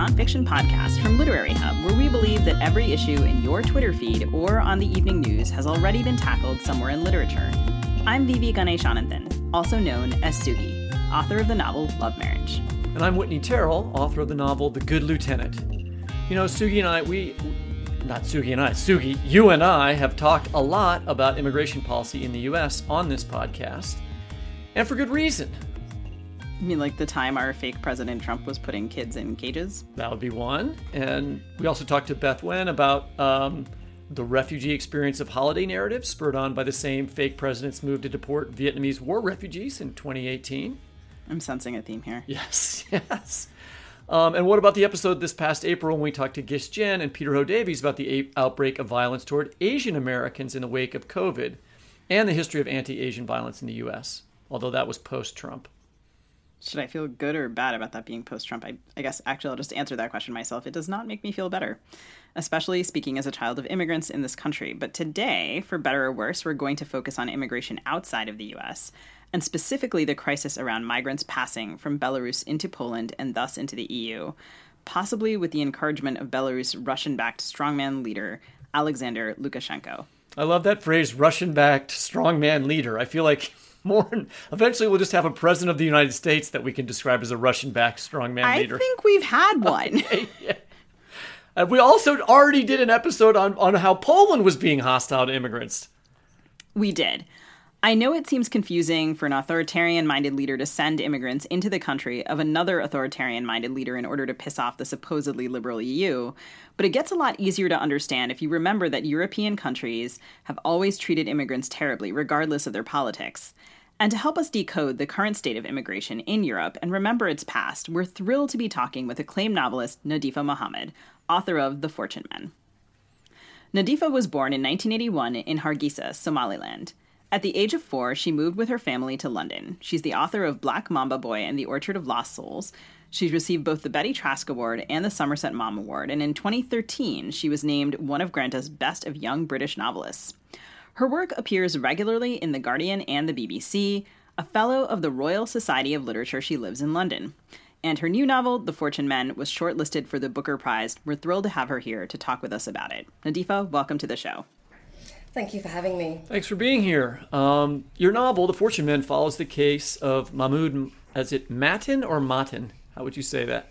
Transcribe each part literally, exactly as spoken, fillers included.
nonfiction podcast from Literary Hub, where we believe that every issue in your Twitter feed or on the evening news has already been tackled somewhere in literature. I'm Vivi Ganeshananthan, also known as Sugi, author of the novel Love Marriage. And I'm Whitney Terrell, author of the novel The Good Lieutenant. You know, Sugi and I, we, not Sugi and I, Sugi, you and I have talked a lot about immigration policy in the U S on this podcast, and for good reason. You mean like the time our fake President Trump was putting kids in cages? That would be one. And we also talked to Beth Wen about um, the refugee experience of holiday narratives spurred on by the same fake president's move to deport Vietnamese war refugees in twenty eighteen. I'm sensing a theme here. Yes, yes. Um, and what about the episode this past April when we talked to Gis Jen and Peter Ho Davies about the a- outbreak of violence toward Asian Americans in the wake of COVID and the history of anti-Asian violence in the U S, although that was post-Trump. Should I feel good or bad about that being post-Trump? I, I guess actually I'll just answer that question myself. It does not make me feel better, especially speaking as a child of immigrants in this country. But today, for better or worse, we're going to focus on immigration outside of the U S, and specifically the crisis around migrants passing from Belarus into Poland and thus into the E U, possibly with the encouragement of Belarus' Russian-backed strongman leader, Alexander Lukashenko. I love that phrase, Russian-backed strongman leader. I feel like more eventually we'll just have a president of the United States that we can describe as a Russian-backed strongman I leader. I think we've had one. Okay, yeah. And we also already did an episode on, on how Poland was being hostile to immigrants. We did. I know it seems confusing for an authoritarian-minded leader to send immigrants into the country of another authoritarian-minded leader in order to piss off the supposedly liberal E U, but it gets a lot easier to understand if you remember that European countries have always treated immigrants terribly, regardless of their politics. And to help us decode the current state of immigration in Europe and remember its past, we're thrilled to be talking with acclaimed novelist Nadifa Mohammed, author of The Fortune Men. Nadifa was born in nineteen eighty-one in Hargeisa, Somaliland. At the age of four, she moved with her family to London. She's the author of Black Mamba Boy and the Orchard of Lost Souls. She's received both the Betty Trask Award and the Somerset Maugham Award, and in twenty thirteen, she was named one of Granta's Best of Young British Novelists. Her work appears regularly in The Guardian and the B B C. A fellow of the Royal Society of Literature, she lives in London. And her new novel, The Fortune Men, was shortlisted for the Booker Prize. We're thrilled to have her here to talk with us about it. Nadifa, welcome to the show. Thank you for having me. Thanks for being here. Um, your novel, The Fortune Men, follows the case of Mahmoud, is it Matin or Matin? How would you say that?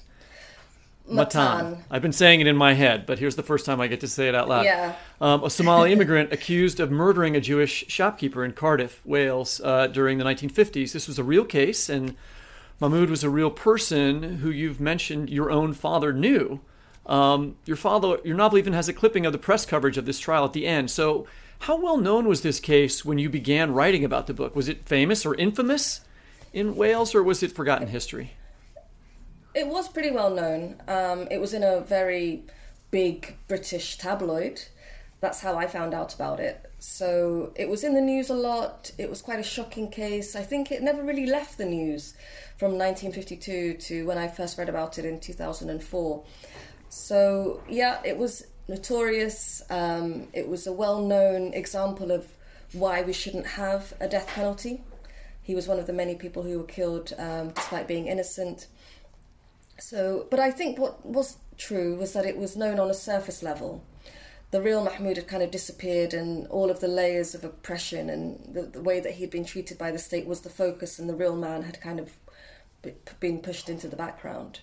Matan. I've been saying it in my head, but here's the first time I get to say it out loud. Yeah. Um, a Somali immigrant accused of murdering a Jewish shopkeeper in Cardiff, Wales, uh, during the nineteen fifties. This was a real case, and Mahmoud was a real person who you've mentioned your own father knew. Um, your father, your novel even has a clipping of the press coverage of this trial at the end. So how well known was this case when you began writing about the book? Was it famous or infamous in Wales, or was it forgotten history? It was pretty well known. Um, it was in a very big British tabloid. That's how I found out about it. So it was in the news a lot. It was quite a shocking case. I think it never really left the news from nineteen fifty-two to when I first read about it in two thousand four. So yeah, it was notorious. Um, it was a well-known example of why we shouldn't have a death penalty. He was one of the many people who were killed um, despite being innocent. So, but I think what was true was that it was known on a surface level. The real Mahmoud had kind of disappeared, and all of the layers of oppression and the, the way that he'd been treated by the state was the focus, and the real man had kind of been pushed into the background.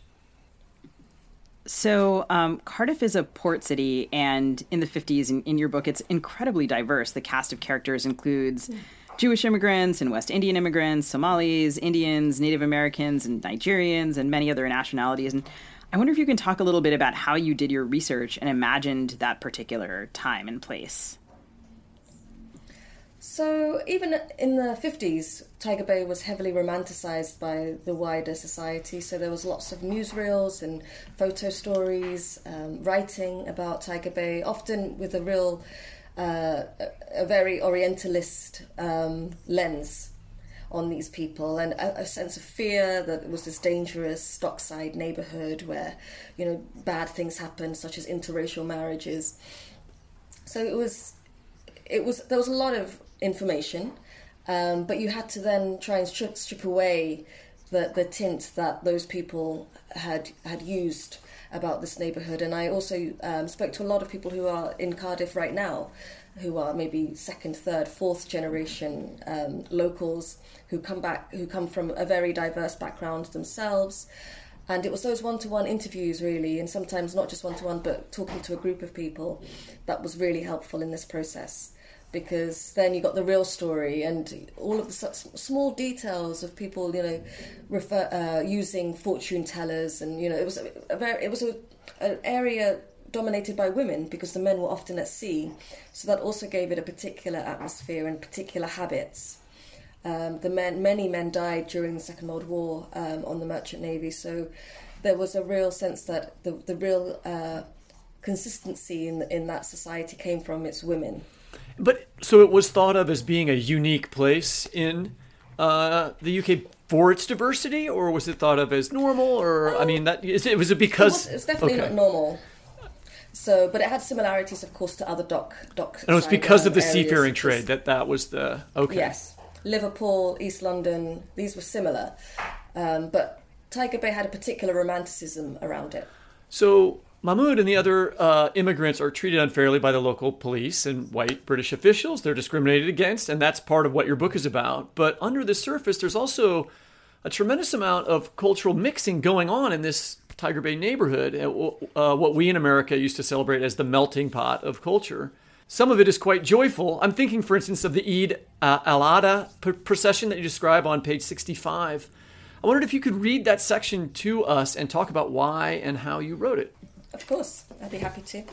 So um, Cardiff is a port city, and in the fifties, in, in your book, it's incredibly diverse. The cast of characters includes mm. Jewish immigrants and West Indian immigrants, Somalis, Indians, Native Americans, and Nigerians, and many other nationalities. And I wonder if you can talk a little bit about how you did your research and imagined that particular time and place. So even in the fifties, Tiger Bay was heavily romanticized by the wider society. So there was lots of newsreels and photo stories, um, writing about Tiger Bay, often with a real, uh, a very Orientalist um, lens on these people, and a, a sense of fear that it was this dangerous dockside neighborhood where, you know, bad things happened, such as interracial marriages. So it was, it was there was a lot of information, um, but you had to then try and strip, strip away the, the tint that those people had had used about this neighbourhood. And I also um, spoke to a lot of people who are in Cardiff right now, who are maybe second, third, fourth generation um, locals who come back, who come from a very diverse background themselves. And it was those one-to-one interviews, really, and sometimes not just one-to-one, but talking to a group of people, that was really helpful in this process. Because then you got the real story and all of the small details of people, you know, refer, uh, using fortune tellers, and you know, it was a very, it was a, an area dominated by women because the men were often at sea, so that also gave it a particular atmosphere and particular habits. Um, the men, many men died during the Second World War um, on the Merchant Navy, so there was a real sense that the the real uh, consistency in in that society came from its women. But so it was thought of as being a unique place in uh, the U K for its diversity, or was it thought of as normal? Or um, I mean, that is it was it because it was, it was definitely okay. not normal. So, but it had similarities, of course, to other dock dock. And it was because of the seafaring trade that that was the okay. Yes, Liverpool, East London, these were similar, um, but Tiger Bay had a particular romanticism around it. So Mahmoud and the other uh, immigrants are treated unfairly by the local police and white British officials. They're discriminated against, and that's part of what your book is about. But under the surface, there's also a tremendous amount of cultural mixing going on in this Tiger Bay neighborhood, uh, what we in America used to celebrate as the melting pot of culture. Some of it is quite joyful. I'm thinking, for instance, of the Eid uh, al-Adha p- procession that you describe on page sixty-five. I wondered if you could read that section to us and talk about why and how you wrote it. Of course, I'd be happy to.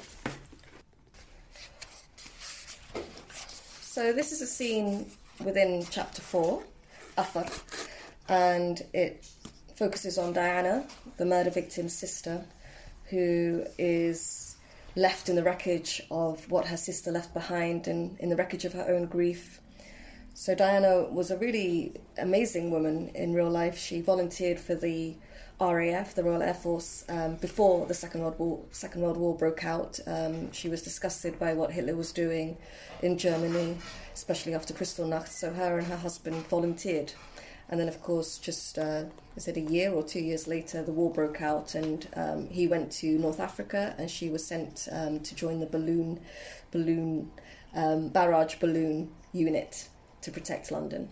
So this is a scene within chapter four, Athar, and it focuses on Diana, the murder victim's sister, who is left in the wreckage of what her sister left behind and in the wreckage of her own grief. So Diana was a really amazing woman in real life. She volunteered for the R A F, the Royal Air Force, um, before the Second World War, Second World War broke out. Um, she was disgusted by what Hitler was doing in Germany, especially after Kristallnacht. So her and her husband volunteered. And then, of course, just, uh, is it a year or two years later, the war broke out, and um, he went to North Africa, and she was sent um, to join the balloon, balloon, um, barrage balloon unit to protect London.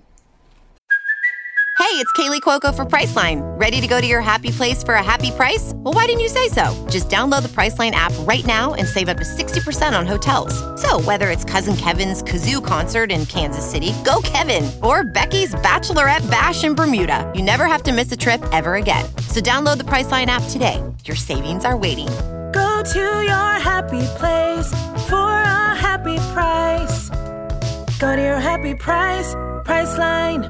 Hey, it's Kaylee Cuoco for Priceline. Ready to go to your happy place for a happy price? Well, why didn't you say so? Just download the Priceline app right now and save up to sixty percent on hotels. So whether it's Cousin Kevin's Kazoo Concert in Kansas City, go Kevin, or Becky's Bachelorette Bash in Bermuda, you never have to miss a trip ever again. So download the Priceline app today. Your savings are waiting. Go to your happy place for a happy price. Go to your happy price, Priceline.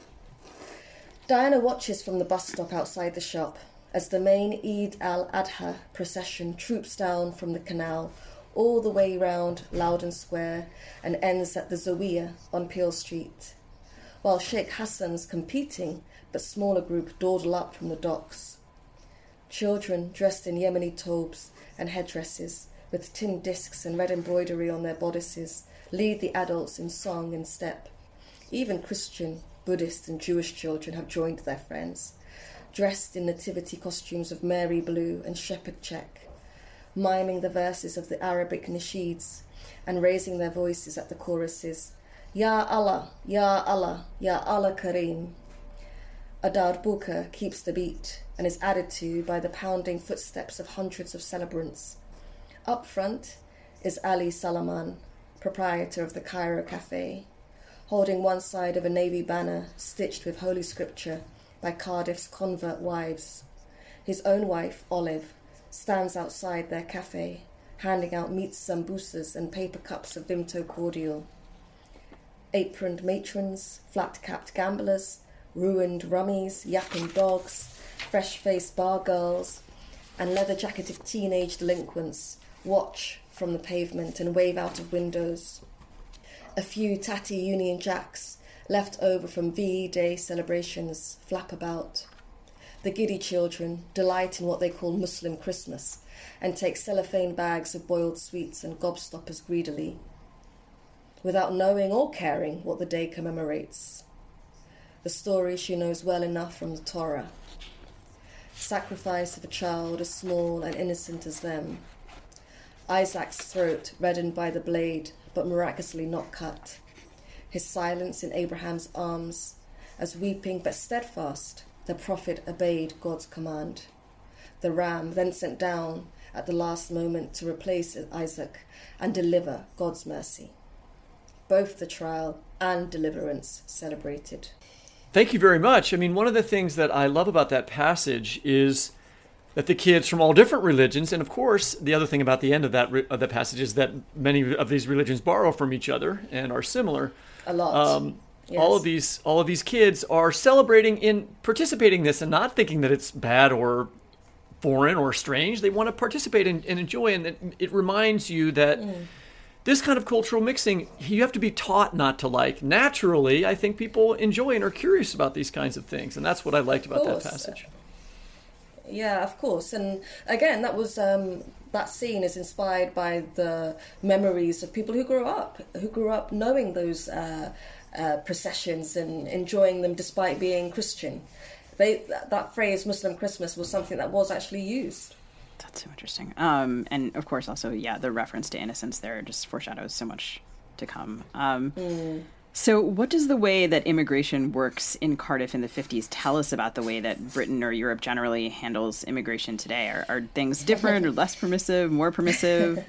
Diana watches from the bus stop outside the shop as the main Eid al-Adha procession troops down from the canal all the way round Loudon Square and ends at the Zawiya on Peel Street, while Sheikh Hassan's competing but smaller group dawdle up from the docks. Children dressed in Yemeni thobes and headdresses with tin discs and red embroidery on their bodices lead the adults in song and step. Even Christian, Buddhist and Jewish children have joined their friends, dressed in nativity costumes of Mary blue and shepherd check, miming the verses of the Arabic nasheeds and raising their voices at the choruses, Ya Allah, Ya Allah, Ya Allah Kareem. A darbuka keeps the beat and is added to by the pounding footsteps of hundreds of celebrants. Up front is Ali Salaman, proprietor of the Cairo Cafe, holding one side of a navy banner stitched with Holy Scripture by Cardiff's convert wives. His own wife, Olive, stands outside their cafe, handing out meat sambusas and paper cups of Vimto cordial. Aproned matrons, flat-capped gamblers, ruined rummies, yapping dogs, fresh-faced bar girls, and leather-jacketed teenage delinquents watch from the pavement and wave out of windows. A few tatty Union Jacks, left over from V E Day celebrations, flap about. The giddy children delight in what they call Muslim Christmas and take cellophane bags of boiled sweets and gobstoppers greedily, without knowing or caring what the day commemorates. the story she knows well enough from the Torah. Sacrifice of a child as small and innocent as them. Isaac's throat reddened by the blade, but miraculously not cut. His silence in Abraham's arms, as weeping but steadfast, the prophet obeyed God's command. The ram then sent down at the last moment to replace Isaac and deliver God's mercy. Both the trial and deliverance celebrated. Thank you very much. I mean, one of the things that I love about that passage is that the kids from all different religions, and of course, the other thing about the end of that of the passage is that many of these religions borrow from each other and are similar. A lot. Um, yes. All of these, all of these kids are celebrating in participating in this and not thinking that it's bad or foreign or strange. They want to participate and, and enjoy, and it, it reminds you that. Mm. This kind of cultural mixing, you have to be taught not to like. Naturally, I think people enjoy and are curious about these kinds of things, and that's what I liked about that passage. Yeah, of course. And again, that was um, that scene is inspired by the memories of people who grew up, who grew up knowing those uh, uh, processions and enjoying them despite being Christian. They that, that phrase "Muslim Christmas" was something that was actually used. That's so interesting. Um, and of course, also, yeah, the reference to innocence there just foreshadows so much to come. Um, mm. So what does the way that immigration works in Cardiff in the fifties tell us about the way that Britain or Europe generally handles immigration today? Are, are things different or less permissive, more permissive?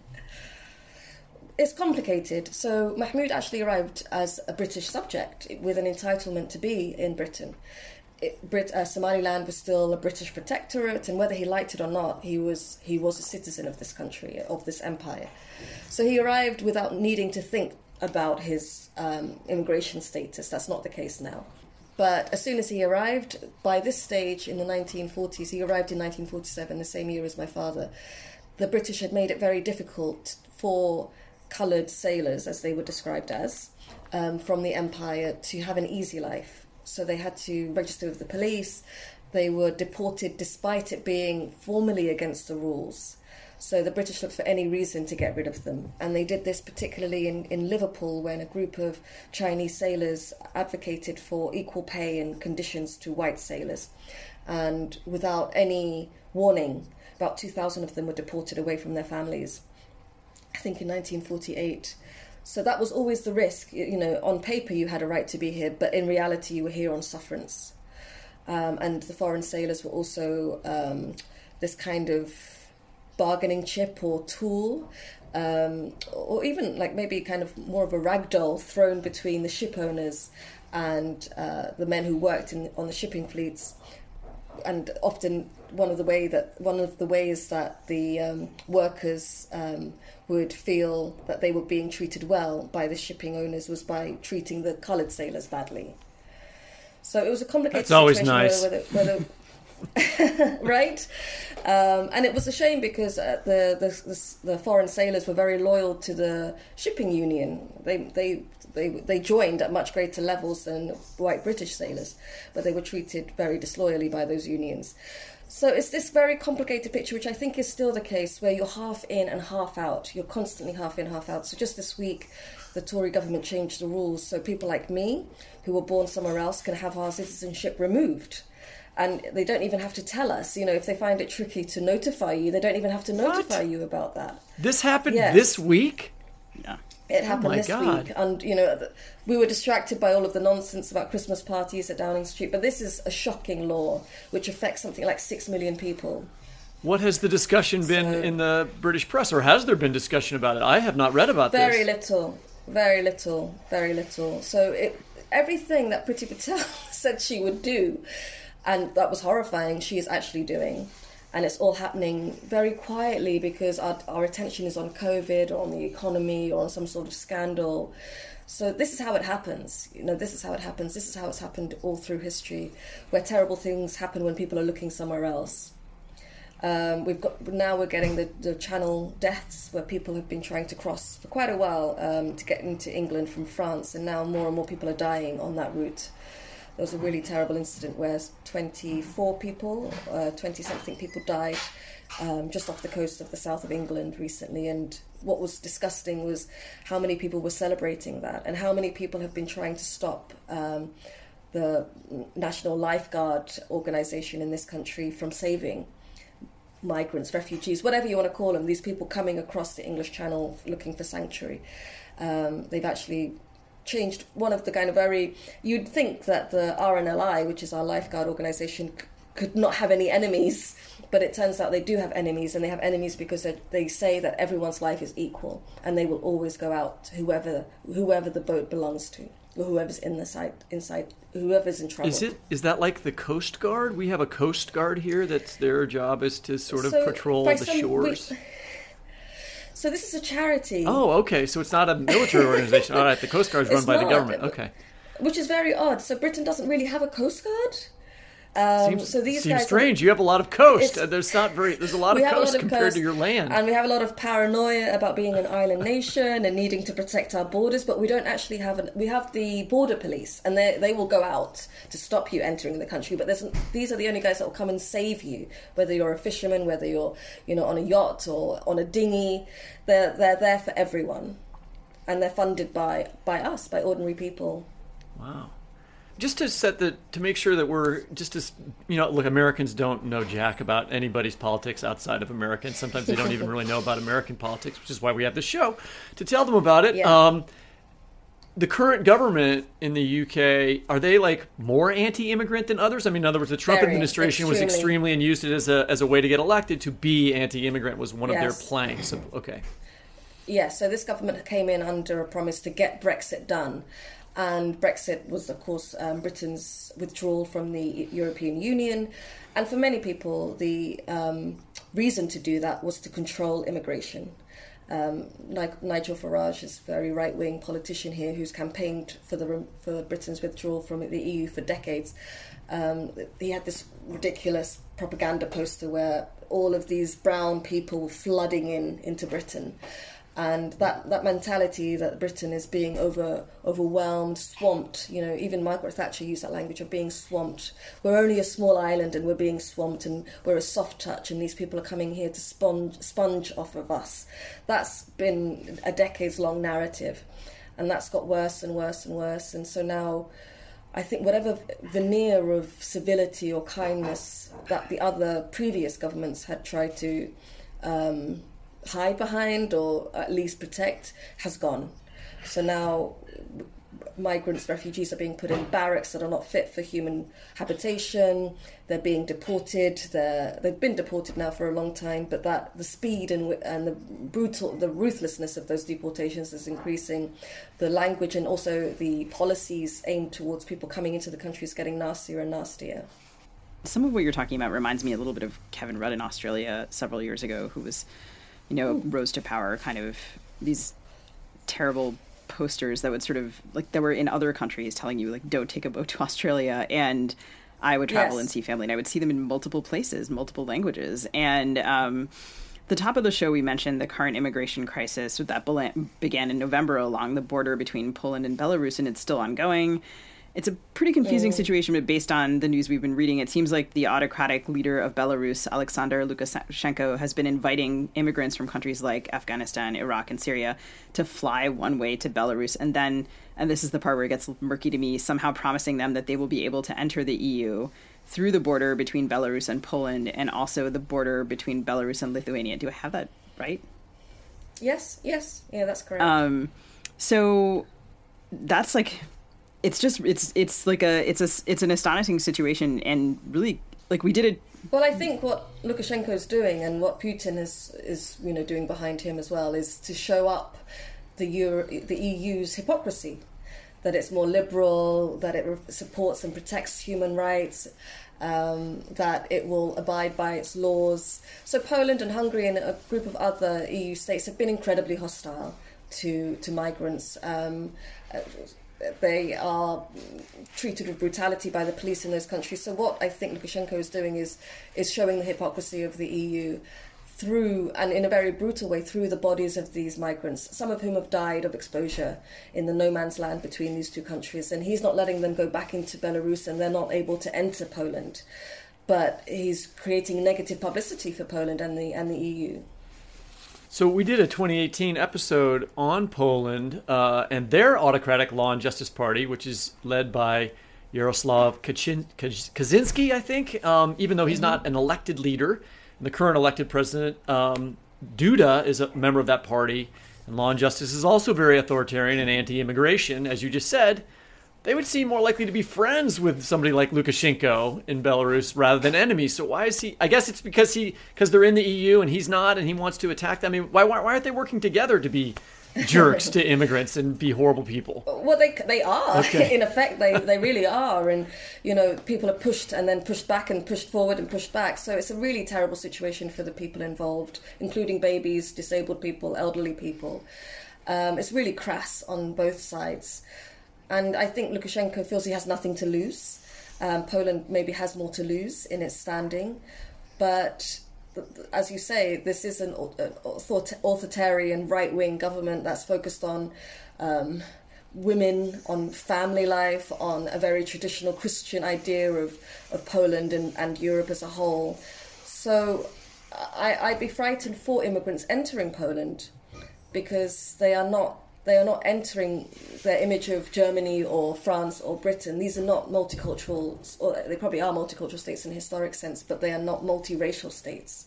It's complicated. So Mahmoud actually arrived as a British subject with an entitlement to be in Britain. It, Brit, uh, Somaliland was still a British protectorate, and whether he liked it or not, he was he was a citizen of this country, of this empire. So he arrived without needing to think about his um, immigration status. That's not the case now. But as soon as he arrived, by this stage in the nineteen forties, he arrived in nineteen forty-seven, the same year as my father, the British had made it very difficult for coloured sailors, as they were described as, um, from the empire to have an easy life. So they had to register with the police. They were deported despite it being formally against the rules. So the British looked for any reason to get rid of them. And they did this particularly in, in Liverpool, when a group of Chinese sailors advocated for equal pay and conditions to white sailors. And without any warning, about two thousand of them were deported away from their families, I think in nineteen forty-eight. So that was always the risk. You know, on paper you had a right to be here, but in reality you were here on sufferance. Um, and the foreign sailors were also um, this kind of bargaining chip or tool, um, or even like maybe kind of more of a ragdoll thrown between the ship owners and uh, the men who worked in, on the shipping fleets. And often one of the way that one of the ways that the um, workers um, would feel that they were being treated well by the shipping owners was by treating the coloured sailors badly. So it was a complicated That's always situation. Nice. Whether, whether, whether right? Um, and it was a shame because uh, the, the the the foreign sailors were very loyal to the shipping union. They they. They they joined at much greater levels than white British sailors, but they were treated very disloyally by those unions. So it's this very complicated picture, which I think is still the case, where you're half in and half out. You're constantly half in, half out. So just this week, the Tory government changed the rules, so people like me, who were born somewhere else, can have our citizenship removed. And they don't even have to tell us. You know, if they find it tricky to notify you, they don't even have to notify What? you about that. This happened Yes. this week? Yeah. It happened Oh my this God. week, and you know we were distracted by all of the nonsense about Christmas parties at Downing Street. But this is a shocking law which affects something like six million people. What has the discussion been So- in the British press, or has there been discussion about it? I have not read about Very this. little, very little, very little. So it, everything that Priti Patel said she would do, and that was horrifying, she is actually doing. And it's all happening very quietly because our, our attention is on COVID or on the economy or on some sort of scandal. So this is how it happens. You know, this is how it happens. This is how it's happened all through history, where terrible things happen when people are looking somewhere else. Um, we've got now we're getting the, the Channel deaths, where people have been trying to cross for quite a while um, to get into England from France, and now more and more people are dying on that route. There was a really terrible incident where twenty-four people, uh, twenty-something people died um, just off the coast of the south of England recently. And what was disgusting was how many people were celebrating that, and how many people have been trying to stop um, the National Lifeguard organization in this country from saving migrants, refugees, whatever you want to call them, these people coming across the English Channel looking for sanctuary. Um, they've actually changed one of the kind of very... You'd think that the R N L I, which is our lifeguard organization, c- could not have any enemies, but it turns out they do have enemies, and they have enemies because they, they say that everyone's life is equal, and they will always go out to whoever whoever the boat belongs to, or whoever's in the side, inside, whoever's in trouble. Is it is that like the Coast Guard? We have a Coast Guard here that's their job is to sort of So, patrol by the some- shores. we- So this is a charity. Oh, okay. So it's not a military organization. All right, the Coast Guard is run It's by the not, government. but- Okay. Which is very odd. So Britain doesn't really have a coast guard. Um, Seems, so these seems guys strange. You have a lot of coast. It's- There's not very. There's a lot we of have a coast lot of compared coast, to your land. and we have a lot of paranoia about being an island nation and needing to protect our borders. But we don't actually have. An, we have the border police, and they they will go out to stop you entering the country. But there's, these are the only guys that will come and save you, whether you're a fisherman, whether you're you know on a yacht or on a dinghy. They're they're there for everyone, and they're funded by by us, by ordinary people. Wow. Just to set the to make sure that we're just as you know, look, Americans don't know jack about anybody's politics outside of America, and sometimes they don't even really know about American politics, which is why we have this show to tell them about it. Yeah. Um, the current government in the U K, are they like more anti-immigrant than others? I mean, in other words, the Trump Very, administration was extremely. extremely and used it as a as a way to get elected. To be anti-immigrant was one of their Yes. planks. So, okay. Yeah, so this government came in under a promise to get Brexit done. And Brexit was, of course, um, Britain's withdrawal from the European Union. And for many people, the um, reason to do that was to control immigration. Um, Ni- Nigel Farage is a very right-wing politician here who's campaigned for the for Britain's withdrawal from the E U for decades. Um, he had this ridiculous propaganda poster where all of these brown people were flooding in into Britain. And that, that mentality that Britain is being over overwhelmed, swamped, you know, even Margaret Thatcher used that language of being swamped. We're only a small island and we're being swamped and we're a soft touch and these people are coming here to sponge, sponge off of us. That's been a decades-long narrative. And that's got worse and worse and worse. And so now I think whatever veneer of civility or kindness that the other previous governments had tried to um, hide behind or at least protect has gone. So now migrants, refugees are being put in barracks that are not fit for human habitation. They're being deported. They're, they've been deported now for a long time, but that the speed and and the brutal, the ruthlessness of those deportations is increasing. The language and also the policies aimed towards people coming into the country is getting nastier and nastier. Some of what you're talking about reminds me a little bit of Kevin Rudd in Australia several years ago, who was, you know, rose to power, kind of these terrible posters that would sort of, like, that were in other countries telling you, like, don't take a boat to Australia. And I would travel Yes. and see family, and I would see them in multiple places, multiple languages. And um, the top of the show, we mentioned the current immigration crisis that bela- began in November along the border between Poland and Belarus, and it's still ongoing. It's a pretty confusing Mm. situation, but based on the news we've been reading, it seems like the autocratic leader of Belarus, Alexander Lukashenko, has been inviting immigrants from countries like Afghanistan, Iraq, and Syria to fly one way to Belarus. And then, and this is the part where it gets murky to me, somehow promising them that they will be able to enter the E U through the border between Belarus and Poland, and also the border between Belarus and Lithuania. Do I have that right? Yes, yes. Yeah, that's correct. Um, so that's like... It's just it's it's like a it's a it's an astonishing situation, and really, like, we did it. Well, I think what Lukashenko is doing and what Putin is is you know doing behind him as well is to show up the Euro, the E U's hypocrisy, that it's more liberal, that it supports and protects human rights, um, that it will abide by its laws. So Poland and Hungary and a group of other E U states have been incredibly hostile to to migrants. Um, They are treated with brutality by the police in those countries. So what I think Lukashenko is doing is is showing the hypocrisy of the E U through, and in a very brutal way, through the bodies of these migrants, some of whom have died of exposure in the no man's land between these two countries. And he's not letting them go back into Belarus, and they're not able to enter Poland. But he's creating negative publicity for Poland and the and the E U. So we did a twenty eighteen episode on Poland uh, and their autocratic law and justice party, which is led by Yaroslav Kachin- Kaczynski, I think, um, even though he's not an elected leader. And the current elected president, um, Duda, is a member of that party. And Law and Justice is also very authoritarian and anti-immigration, as you just said. They would seem more likely to be friends with somebody like Lukashenko in Belarus rather than enemies. So why is he? I guess it's because he because they're in the E U and he's not, and he wants to attack them. I mean, why why, why aren't they working together to be jerks to immigrants and be horrible people? Well, they they are. Okay. In effect, they, they really are. And, you know, people are pushed and then pushed back and pushed forward and pushed back. So it's a really terrible situation for the people involved, including babies, disabled people, elderly people. Um, it's really crass on both sides. And I think Lukashenko feels he has nothing to lose. Um, Poland maybe has more to lose in its standing. But as you say, this is an authoritarian right-wing government that's focused on um, women, on family life, on a very traditional Christian idea of, of Poland and, and Europe as a whole. So I, I'd be frightened for immigrants entering Poland because they are not They are not entering their image of Germany or France or Britain. These are not multicultural, or they probably are multicultural states in a historic sense, but they are not multiracial states.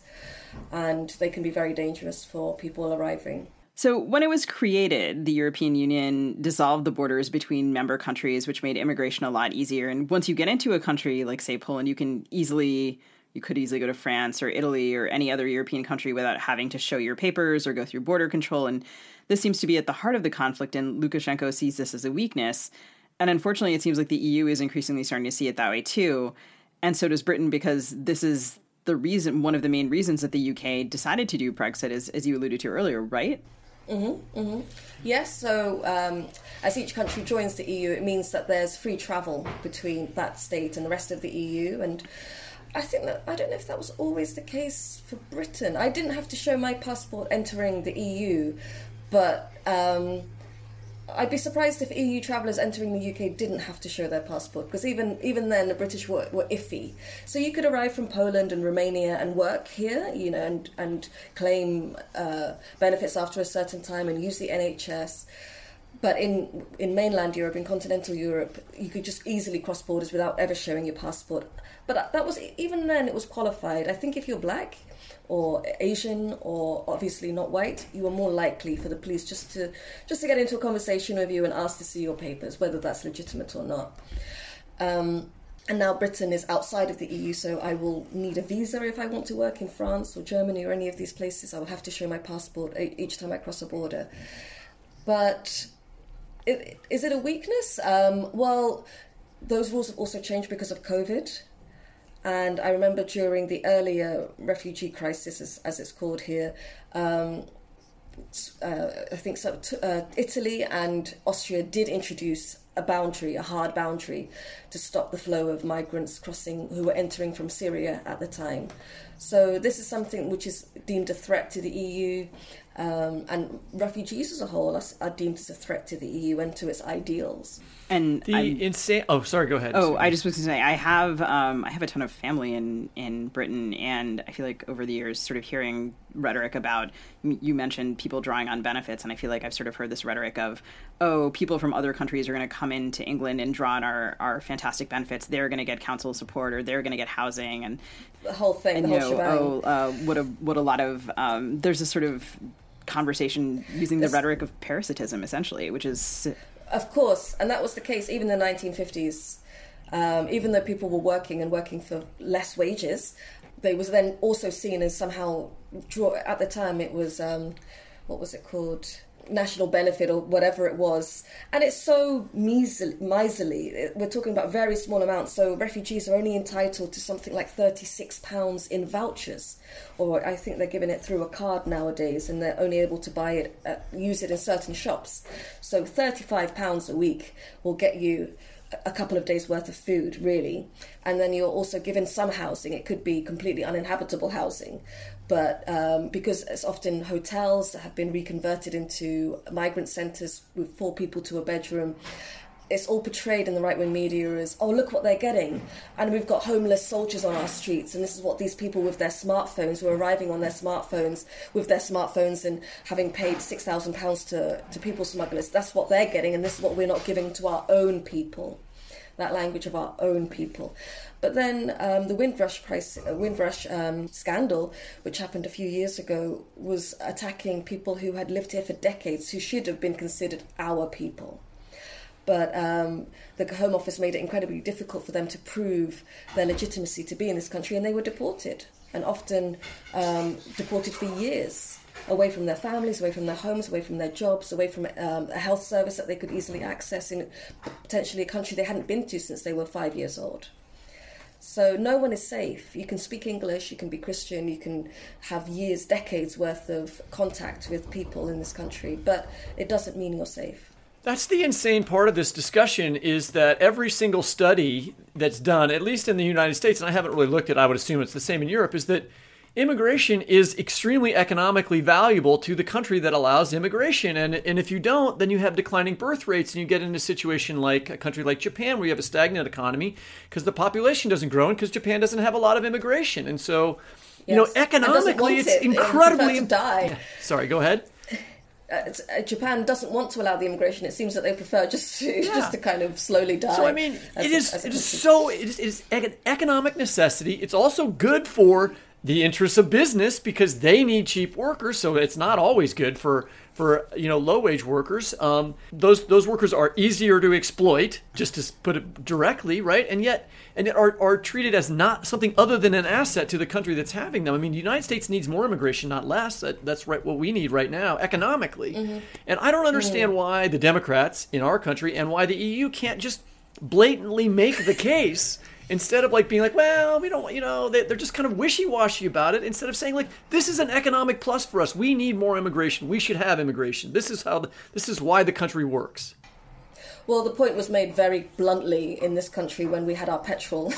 And they can be very dangerous for people arriving. So when it was created, the European Union dissolved the borders between member countries, which made immigration a lot easier. And once you get into a country like, say, Poland, you can easily... You could easily go to France or Italy or any other European country without having to show your papers or go through border control. And this seems to be at the heart of the conflict, and Lukashenko sees this as a weakness. And unfortunately, it seems like the E U is increasingly starting to see it that way too. And so does Britain, because this is the reason, one of the main reasons that the U K decided to do Brexit, as, as you alluded to earlier, right? Mm-hmm, mm-hmm. Yes, so um, as each country joins the E U, it means that there's free travel between that state and the rest of the E U. And I think that, I don't know if that was always the case for Britain. I didn't have to show my passport entering the E U, but um, I'd be surprised if E U travellers entering the U K didn't have to show their passport, because even even then the British were, were iffy. So you could arrive from Poland and Romania and work here, you know, and, and claim uh, benefits after a certain time and use the N H S. But in in mainland Europe, in continental Europe, you could just easily cross borders without ever showing your passport. But that was, even then, it was qualified. I think if you're black or Asian or obviously not white, you are more likely for the police just to just to get into a conversation with you and ask to see your papers, whether that's legitimate or not. Um, and now Britain is outside of the E U, so I will need a visa if I want to work in France or Germany or any of these places. I will have to show my passport each time I cross a border. But it, is it a weakness? Um, well, those rules have also changed because of COVID. And I remember during the earlier refugee crisis, as, as it's called here, um, uh, I think so, uh, Italy and Austria did introduce a boundary, a hard boundary, to stop the flow of migrants crossing who were entering from Syria at the time. So this is something which is deemed a threat to the E U, um, and refugees as a whole are, are deemed as a threat to the E U and to its ideals. And the insane. Oh, sorry. Go ahead. Oh, I just was going to say I have um, I have a ton of family in, in Britain, and I feel like over the years, sort of hearing rhetoric about, you mentioned people drawing on benefits, and I feel like I've sort of heard this rhetoric of, oh, people from other countries are going to come into England and draw on our, our fantastic benefits. They're going to get council support, or they're going to get housing, and the whole thing, and, the you whole know, shebang. oh, uh, what a what a lot of um, there's a sort of conversation using the It's, rhetoric of parasitism, essentially, which is. Of course, and that was the case even in the nineteen fifties. Um, even though people were working and working for less wages, they was then also seen as somehow, draw, at the time it was, um, what was it called? National benefit or whatever it was. And it's so miserly, miserly. We're talking about very small amounts. So refugees are only entitled to something like thirty-six pounds in vouchers. Or I think they're giving it through a card nowadays, and they're only able to buy it, uh, use it in certain shops. So thirty-five pounds a week will get you a couple of days worth of food, really. And then you're also given some housing. It could be completely uninhabitable housing, but um, because it's often hotels that have been reconverted into migrant centres with four people to a bedroom, it's all portrayed in the right-wing media as, oh, look what they're getting. And we've got homeless soldiers on our streets, and this is what these people with their smartphones, who are arriving on their smartphones, with their smartphones and having paid six thousand pounds to, to people smugglers, that's what they're getting, and this is what we're not giving to our own people. that language of our own people. But then um, the Windrush price, uh, Windrush um, scandal, which happened a few years ago, was attacking people who had lived here for decades, who should have been considered our people. But um, the Home Office made it incredibly difficult for them to prove their legitimacy to be in this country, and they were deported, and often um, deported for years, away from their families, away from their homes, away from their jobs, away from um, a health service that they could easily access in potentially a country they hadn't been to since they were five years old. So no one is safe. You can speak English, you can be Christian, you can have years, decades worth of contact with people in this country, but it doesn't mean you're safe. That's the insane part of this discussion, is that every single study that's done, at least in the United States, and I haven't really looked at, I would assume it's the same in Europe, is that immigration is extremely economically valuable to the country that allows immigration. And, and if you don't, then you have declining birth rates, and you get into a situation like a country like Japan, where you have a stagnant economy because the population doesn't grow and because Japan doesn't have a lot of immigration. And so, you Yes. know, economically, it's it. incredibly... It die. Yeah. Sorry, go ahead. Uh, it's- uh, Japan doesn't want to allow the immigration. It seems that they prefer just to Yeah. just to kind of slowly die. So I mean, as it a- is as a it is country. so it is, it is ec- economic necessity. It's also good for the interests of business because they need cheap workers. So it's not always good for for you know low wage workers. Um, those those workers are easier to exploit, just to put it directly, right? And yet and yet are are treated as not something other than an asset to the country that's having them. I mean, the United States needs more immigration, not less. That, that's right what we need right now economically. Mm-hmm. And I don't understand mm-hmm. why the Democrats in our country and why the E U can't just blatantly make the case. Instead of like being like, well, we don't, you know, they, they're just kind of wishy-washy about it. Instead of saying like, this is an economic plus for us. We need more immigration. We should have immigration. This is how, the, this is why the country works. Well, the point was made very bluntly in this country when we had our petrol.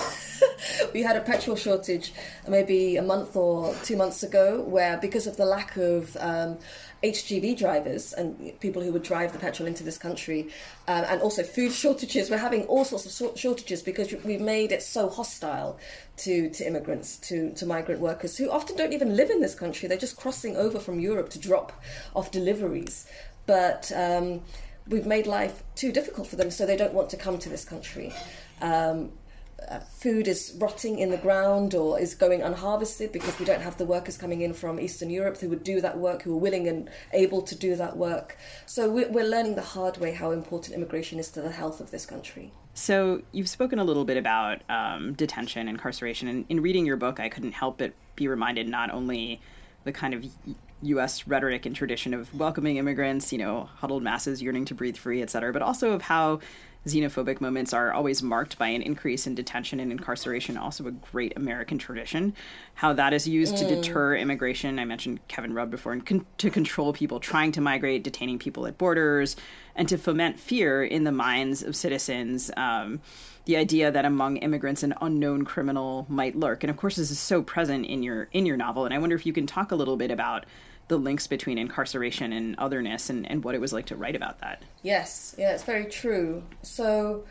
We had a petrol shortage maybe a month or two months ago, where because of the lack of um, H G V drivers and people who would drive the petrol into this country, um, and also food shortages, we're having all sorts of shortages because we've made it so hostile to, to immigrants, to, to migrant workers who often don't even live in this country. They're just crossing over from Europe to drop off deliveries. But um, we've made life too difficult for them, so they don't want to come to this country. Um, uh, food is rotting in the ground or is going unharvested because we don't have the workers coming in from Eastern Europe who would do that work, who are willing and able to do that work. So we're, we're learning the hard way how important immigration is to the health of this country. So you've spoken a little bit about um, detention, incarceration, and in reading your book, I couldn't help but be reminded not only the kind of U S rhetoric and tradition of welcoming immigrants, you know, huddled masses yearning to breathe free, et cetera, but also of how xenophobic moments are always marked by an increase in detention and incarceration, also a great American tradition, how that is used mm. to deter immigration. I mentioned Kevin Rudd before, and con- to control people trying to migrate, detaining people at borders, and to foment fear in the minds of citizens. Um, the idea that among immigrants an unknown criminal might lurk. And of course, this is so present in your in your novel. And I wonder if you can talk a little bit about the links between incarceration and otherness and, and what it was like to write about that. Yes, yeah, it's very true. So,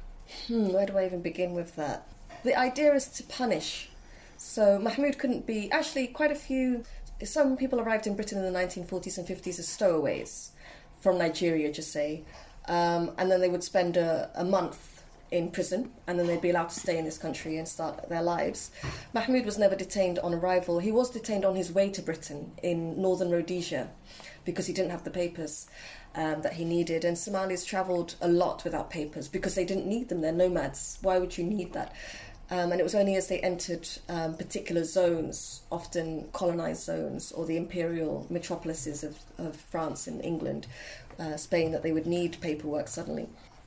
hmm, where do I even begin with that? The idea is to punish. So Mahmoud couldn't be... Actually, quite a few... Some people arrived in Britain in the nineteen forties and fifties as stowaways from Nigeria, just say. Um, and then they would spend a, a month in prison, and then they'd be allowed to stay in this country and start their lives. Mahmoud was never detained on arrival. He was detained on his way to Britain in northern Rhodesia because he didn't have the papers um, that he needed. And Somalis travelled a lot without papers because they didn't need them. They're nomads. Why would you need that? Um, and it was only as they entered um, particular zones, often colonised zones, or the imperial metropolises of, of France and England, uh, Spain, that they would need paperwork suddenly.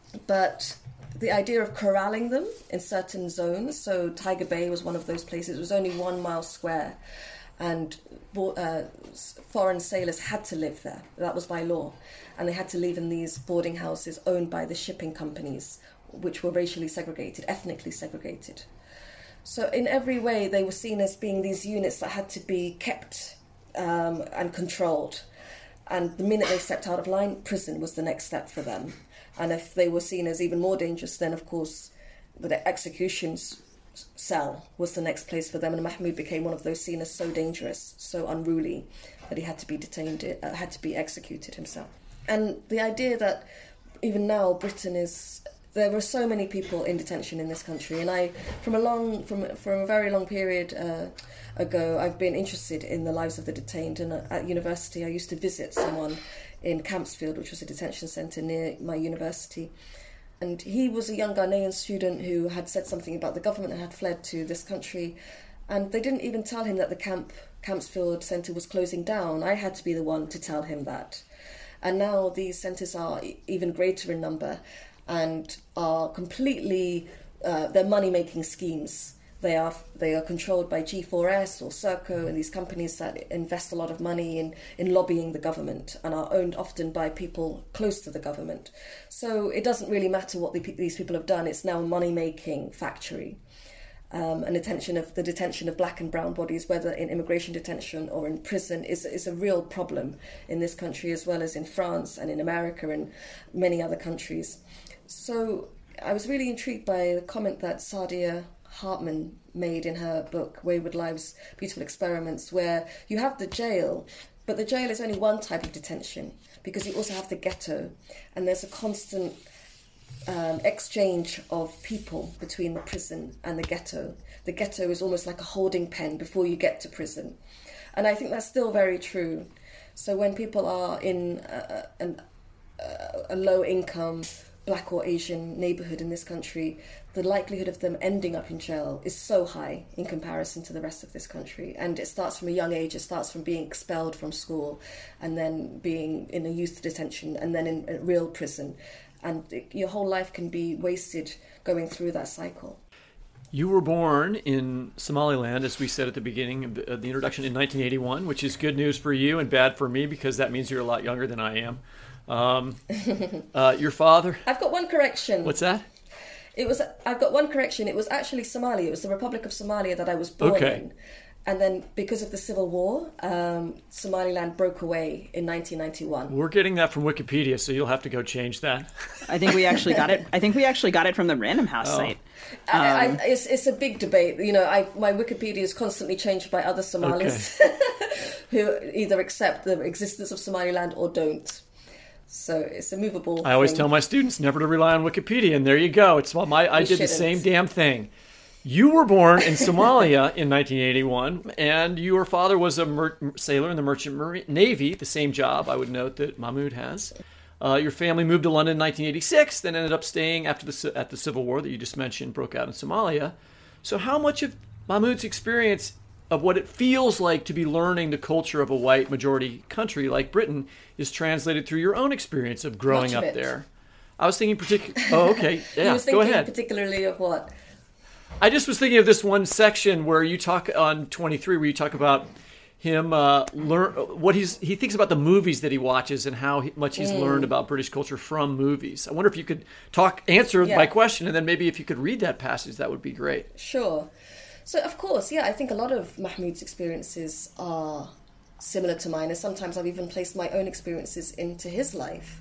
But the idea of corralling them in certain zones, so Tiger Bay was one of those places, it was only one mile square, and uh, foreign sailors had to live there. That was by law. And they had to live in these boarding houses owned by the shipping companies, which were racially segregated, ethnically segregated. So in every way, they were seen as being these units that had to be kept um, and controlled. And the minute they stepped out of line, prison was the next step for them. And if they were seen as even more dangerous, then of course the execution cell was the next place for them. And Mahmoud became one of those seen as so dangerous, so unruly, that he had to be detained, uh, had to be executed himself. And the idea that even now Britain is there were so many people in detention in this country, and I, from a long, from from a very long period uh, ago, I've been interested in the lives of the detained. And at university, I used to visit someone in Campsfield, which was a detention centre near my university. And he was a young Ghanaian student who had said something about the government and had fled to this country. And they didn't even tell him that the camp Campsfield Centre was closing down. I had to be the one to tell him that. And now these centres are even greater in number and are completely, uh, they're money-making schemes. They are they are controlled by G four S or Serco and these companies that invest a lot of money in, in lobbying the government and are owned often by people close to the government. So it doesn't really matter what the, these people have done. It's now a money-making factory. Um, and detention of the detention of black and brown bodies, whether in immigration detention or in prison, is is a real problem in this country as well as in France and in America and many other countries. So I was really intrigued by the comment that Saadia Hartman made in her book Wayward Lives, Beautiful Experiments, where you have the jail, but the jail is only one type of detention because you also have the ghetto, and there's a constant Um, exchange of people between the prison and the ghetto. The ghetto is almost like a holding pen before you get to prison. And I think that's still very true. So when people are in a, a, a low-income black or Asian neighbourhood in this country, the likelihood of them ending up in jail is so high in comparison to the rest of this country. And it starts from a young age. It starts from being expelled from school and then being in a youth detention and then in a real prison. And your whole life can be wasted going through that cycle. You were born in Somaliland, as we said at the beginning of the introduction, in nineteen eighty-one, which is good news for you and bad for me because that means you're a lot younger than I am. Um, uh, your father... I've got one correction. What's that? It was. I've got one correction. It was actually Somalia. It was the Republic of Somalia that I was born okay. in. And then because of the civil war, um, Somaliland broke away in nineteen ninety-one. We're getting that from Wikipedia, so you'll have to go change that. I think we actually got it. I think we actually got it from the Random House oh. site. Um, I, I, it's, it's a big debate. You know, I, my Wikipedia is constantly changed by other Somalis okay. who either accept the existence of Somaliland or don't. So it's a movable I always thing. tell my students never to rely on Wikipedia, and there you go. It's well, my I you did shouldn't. the same damn thing. You were born in Somalia in nineteen eighty-one, and your father was a mer- sailor in the Merchant Marine Navy, the same job, I would note, that Mahmoud has. Uh, your family moved to London in nineteen eighty-six, then ended up staying after the at the Civil War that you just mentioned broke out in Somalia. So how much of Mahmoud's experience of what it feels like to be learning the culture of a white majority country like Britain is translated through your own experience of growing Much of up it. there? I was thinking particularly... Oh, okay. Yeah, you was thinking go ahead. particularly of what? I just was thinking of this one section where you talk on twenty-three, where you talk about him uh, learn what he's he thinks about the movies that he watches and how he, much he's mm. learned about British culture from movies. I wonder if you could talk answer yeah. my question, and then maybe if you could read that passage, that would be great. Sure. So of course, yeah, I think a lot of Mahmoud's experiences are similar to mine, and sometimes I've even placed my own experiences into his life.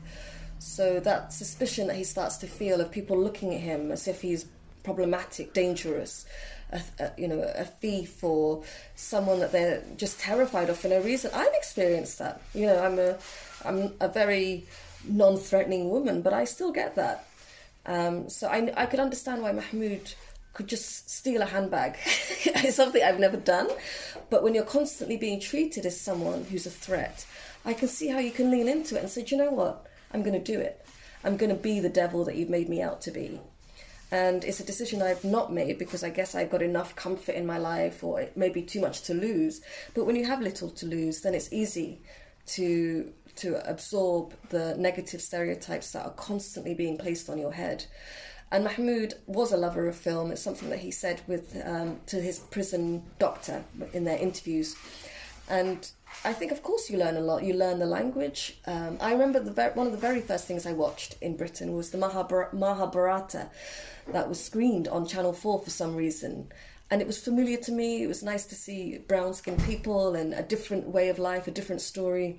So that suspicion that he starts to feel of people looking at him as if he's problematic, dangerous, a, a, you know, a thief or someone that they're just terrified of for no reason. I've experienced that. You know, I'm a, I'm a very non-threatening woman, but I still get that. Um, so I, I could understand why Mahmoud could just steal a handbag. It's something I've never done. But when you're constantly being treated as someone who's a threat, I can see how you can lean into it and say, do you know what? I'm going to do it. I'm going to be the devil that you've made me out to be. And it's a decision I've not made because I guess I've got enough comfort in my life, or it may be too much to lose. But when you have little to lose, then it's easy to to absorb the negative stereotypes that are constantly being placed on your head. And Mahmoud was a lover of film. It's something that he said with um, to his prison doctor in their interviews. And I think, of course, you learn a lot. You learn the language. Um, I remember the ver- one of the very first things I watched in Britain was the Mahabhar- Mahabharata that was screened on Channel four for some reason. And it was familiar to me. It was nice to see brown-skinned people and a different way of life, a different story.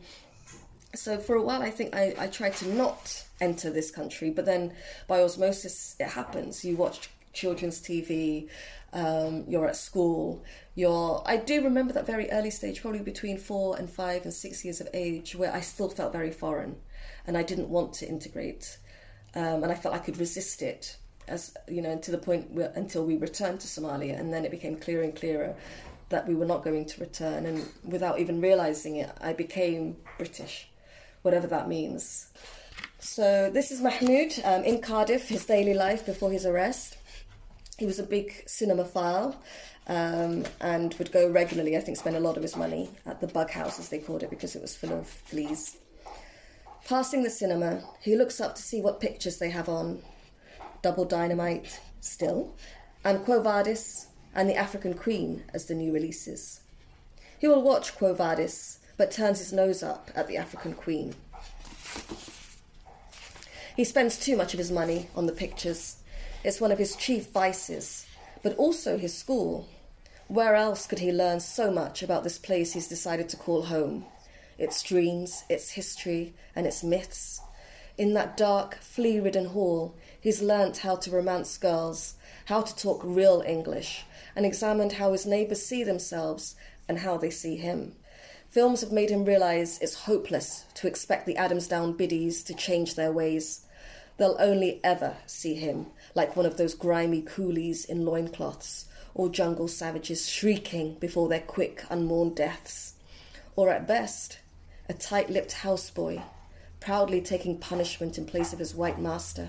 So for a while, I think I, I tried to not enter this country. But then by osmosis, it happens. You watch children's T V, um, you're at school. You're, I do remember that very early stage, probably between four and five and six years of age, where I still felt very foreign and I didn't want to integrate. um, and I felt I could resist it, as you know, to the point where, until we returned to Somalia, and then it became clearer and clearer that we were not going to return, and without even realising it, I became British, whatever that means. So this is Mahmoud um, in Cardiff, his daily life before his arrest. He was a big cinemaphile um, and would go regularly, I think spend a lot of his money at the bug house, as they called it, because it was full of fleas. Passing the cinema, he looks up to see what pictures they have on. Double Dynamite, still, and Quo Vadis and The African Queen as the new releases. He will watch Quo Vadis, but turns his nose up at The African Queen. He spends too much of his money on the pictures. It's one of his chief vices, but also his school. Where else could he learn so much about this place he's decided to call home? Its dreams, its history, and its myths. In that dark, flea-ridden hall, he's learnt how to romance girls, how to talk real English, and examined how his neighbours see themselves and how they see him. Films have made him realise it's hopeless to expect the Adamsdown biddies to change their ways. They'll only ever see him like one of those grimy coolies in loincloths, or jungle savages shrieking before their quick, unmourned deaths. Or at best, a tight-lipped houseboy, proudly taking punishment in place of his white master.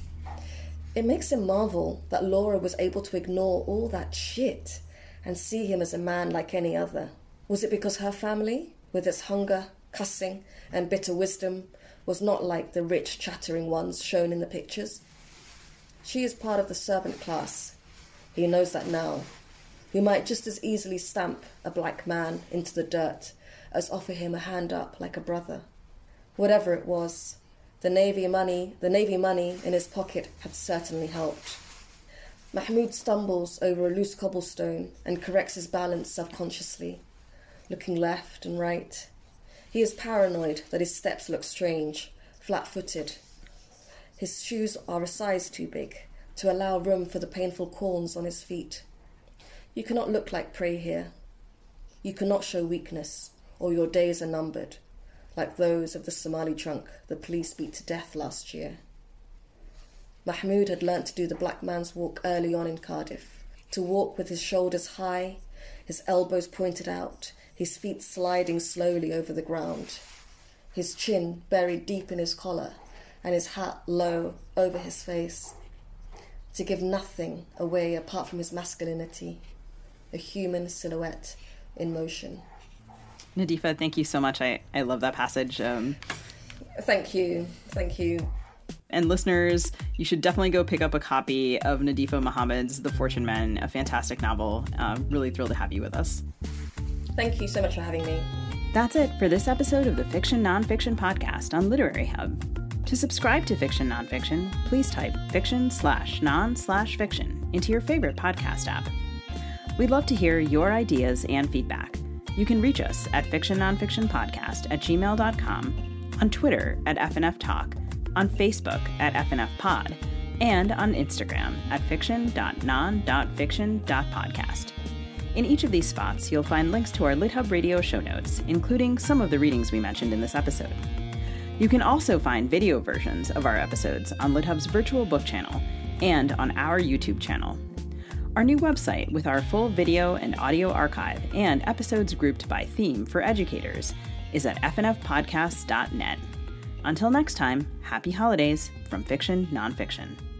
It makes him marvel that Laura was able to ignore all that shit and see him as a man like any other. Was it because her family, with its hunger, cussing, and bitter wisdom, was not like the rich, chattering ones shown in the pictures? She is part of the servant class. He knows that now. He might just as easily stamp a black man into the dirt as offer him a hand up like a brother. Whatever it was, the navy money, the navy money in his pocket had certainly helped. Mahmoud stumbles over a loose cobblestone and corrects his balance subconsciously, looking left and right. He is paranoid that his steps look strange, flat-footed. His shoes are a size too big to allow room for the painful corns on his feet. You cannot look like prey here. You cannot show weakness, or your days are numbered, like those of the Somali drunk the police beat to death last year. Mahmoud had learnt to do the black man's walk early on in Cardiff, to walk with his shoulders high, his elbows pointed out, his feet sliding slowly over the ground, his chin buried deep in his collar, and his hat low over his face, to give nothing away apart from his masculinity, a human silhouette in motion. Nadifa, thank you so much. I, I love that passage. Um, thank you. Thank you. And listeners, you should definitely go pick up a copy of Nadifa Mohammed's The Fortune Men, a fantastic novel. Uh, really thrilled to have you with us. Thank you so much for having me. That's it for this episode of the Fiction Nonfiction Podcast on Literary Hub. To subscribe to Fiction Nonfiction, please type fiction slash non slash fiction into your favorite podcast app. We'd love to hear your ideas and feedback. You can reach us at fiction nonfiction podcast at gmail dot com, on Twitter at F N F Talk, on Facebook at F N F Pod, and on Instagram at fiction dot non dot fiction dot podcast. In each of these spots, you'll find links to our LitHub Radio show notes, including some of the readings we mentioned in this episode. You can also find video versions of our episodes on LitHub's virtual book channel and on our YouTube channel. Our new website with our full video and audio archive and episodes grouped by theme for educators is at f n f podcasts dot net. Until next time, happy holidays from Fiction Nonfiction.